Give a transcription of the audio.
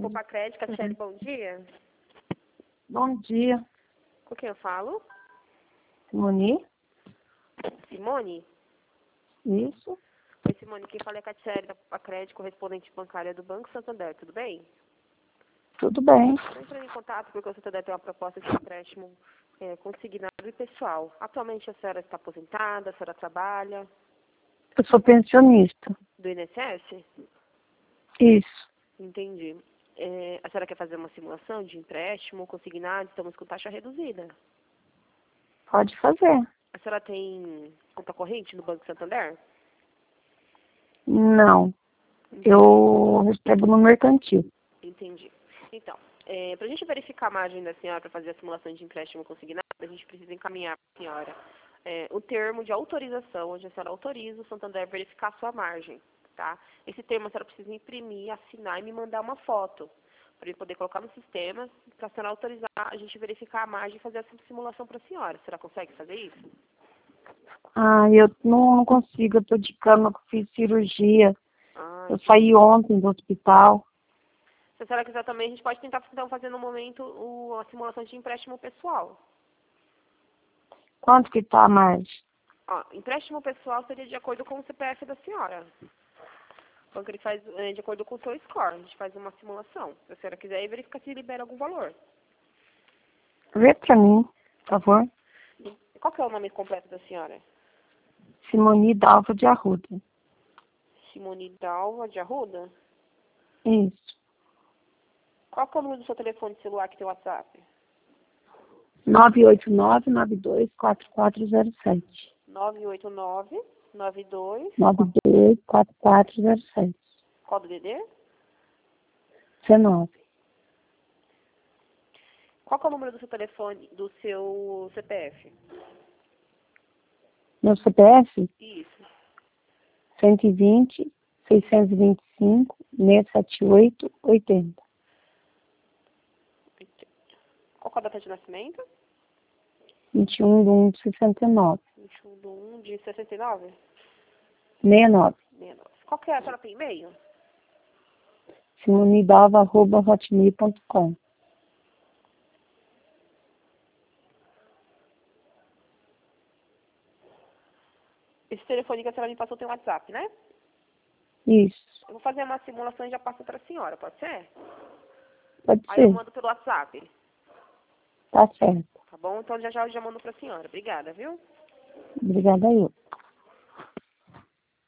Pacred, Catiele, bom dia. Bom dia. Com quem eu falo? Simone? Simone? Isso. Oi, Simone, quem fala é Catiele, da Pacred, correspondente bancária do Banco Santander, tudo bem? Tudo bem. Estou entrando em contato porque o Santander tem uma proposta de empréstimo consignado e pessoal. Atualmente a senhora está aposentada, a senhora trabalha? Eu sou pensionista. Do INSS? Isso. Entendi. A senhora quer fazer uma simulação de empréstimo consignado? Estamos com taxa reduzida. Pode fazer. A senhora tem conta corrente no Banco Santander? Não. Eu recebo no mercantil. Entendi. Então, para a gente verificar a margem da senhora para fazer a simulação de empréstimo consignado, a gente precisa encaminhar para a senhora o termo de autorização, onde a senhora autoriza o Santander a verificar a sua margem. Tá? Esse termo a senhora precisa imprimir, assinar e me mandar uma foto, para eu poder colocar no sistema, para a senhora autorizar a gente verificar a margem e fazer essa simulação para a senhora. A senhora consegue fazer isso? Eu não consigo. Eu tô de cama, eu fiz cirurgia. Eu Entendi. saí ontem do hospital. Se a senhora quiser também, a gente pode tentar então, fazer no momento a simulação de empréstimo pessoal. Quanto que tá a margem? Empréstimo pessoal seria de acordo com o CPF da senhora. O banco ele faz de acordo com o seu score. A gente faz uma simulação. Se a senhora quiser, verifica se libera algum valor. Vê pra mim, por favor. Qual que é o nome completo da senhora? Simone Dalva de Arruda. Simone Dalva de Arruda? Isso. Qual que é o número do seu telefone celular que tem WhatsApp? 989-924407. 989-92... 924407. Qual do DD? 19. Qual que é o número do seu telefone, do seu CPF? Meu CPF? Isso. 120 625 678 80. Qual que é a data de nascimento? 21/1/69. 21/1 de 69? 69. 69. Qual que é? A senhora tem e-mail? simonidalva@hotmail.com. Esse telefone que a senhora me passou tem WhatsApp, né? Isso. Eu vou fazer uma simulação e já passo para a senhora, pode ser? Pode Aí eu ser. mando pelo WhatsApp. Tá certo. Tá bom? Então já mando para a senhora. Obrigada, viu? Obrigada eu.